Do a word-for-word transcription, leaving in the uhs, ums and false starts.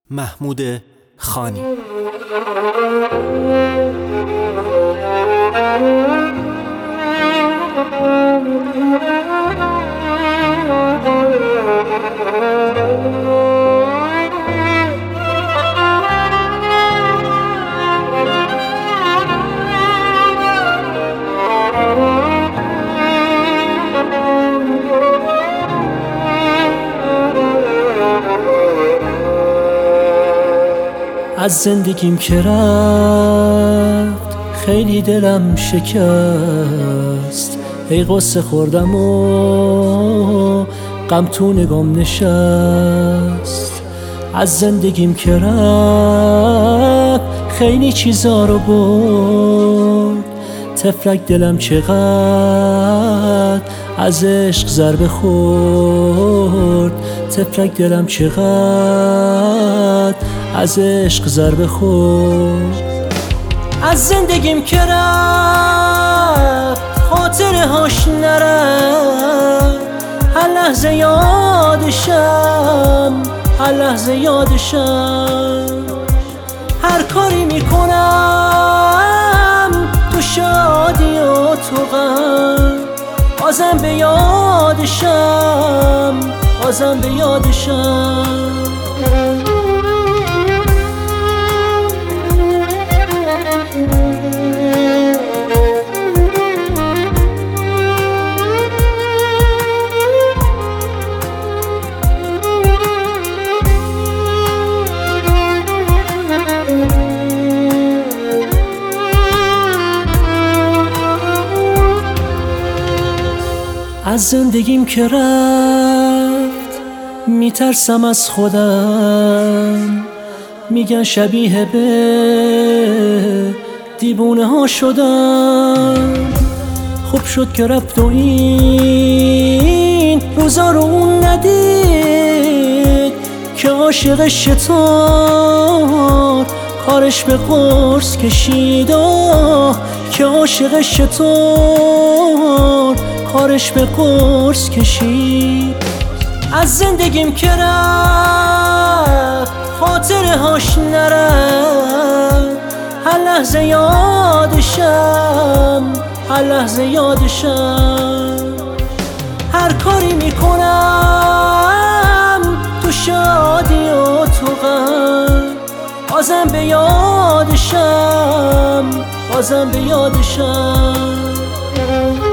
محمود خانی. از زندگیم که رفت خیلی دلم شکست، ای قصه خوردم و غم تو نگام نشست. از زندگیم که رفت خیلی چیزا رو برد، تفلک دلم چقدر از عشق ضربه خورد، تفلک دلم چقدر از عشق ضربه خورد. از زندگیم که رفت خاطره هاش نرفت، هر لحظه یادشم، هر لحظه یادشم. هر کاری میکنم تو شادی و تو غم، بازم به یادشم، بازم به یادشم. از زندگیم که رفت میترسم از خودم، میگن شبیه به دیوونه ها شدم. خوب شد که رفت و این روزا رو اون ندید که عاشق شطور کارش به قرص کشید، که عاشق شطور کارش به قرص کشید. از زندگیم که رفت خاطره هاش نرفت، هر لحظه یادشم، هر لحظه یادشم. هر کاری میکنم تو شادی و تو غم، بازم به یادشم، بازم به یادشم.